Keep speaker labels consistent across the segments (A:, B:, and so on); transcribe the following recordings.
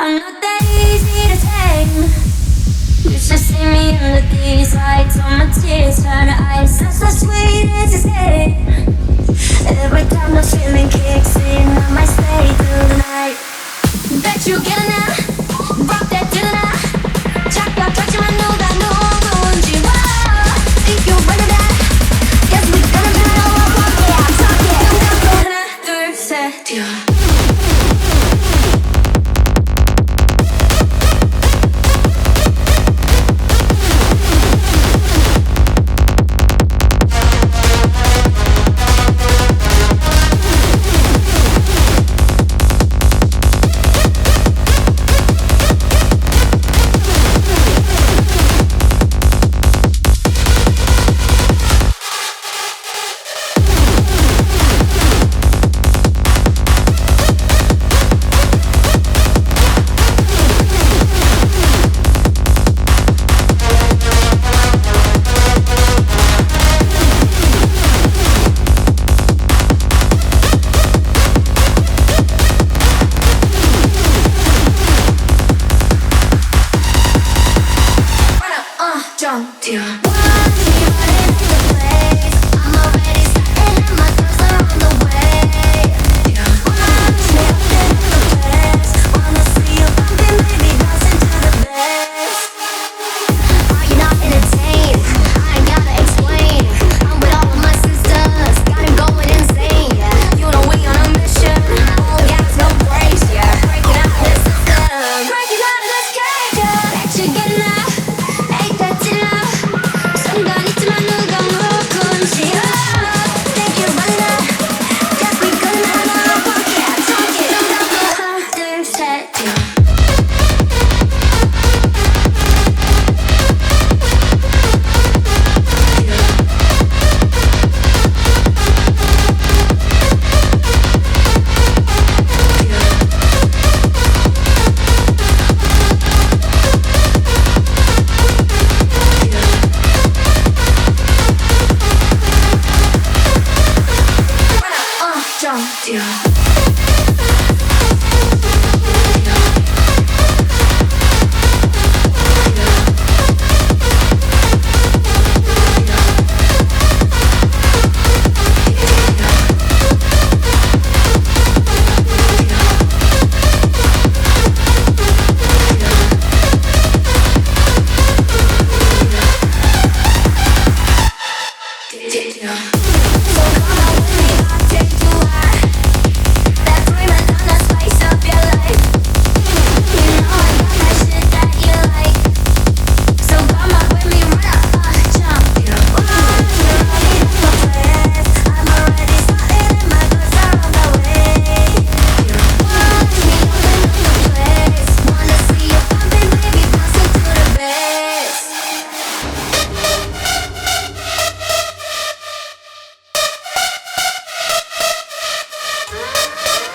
A: I'm not that easy to tame. You should see me under these lights. All my tears turn to ice. That's so sweet as escape. Every time the feeling kicks in, I might stay through the night. Bet you get it now. Rock that dinner. 착각하지만 누가 누군지 와. Think you're ready that? Guess we gonna do it all over. Yeah, I'm talking. 하나, 둘, 셋, 뛰어. Jump, dear.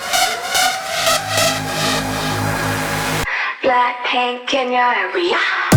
A: Blackpink in your area.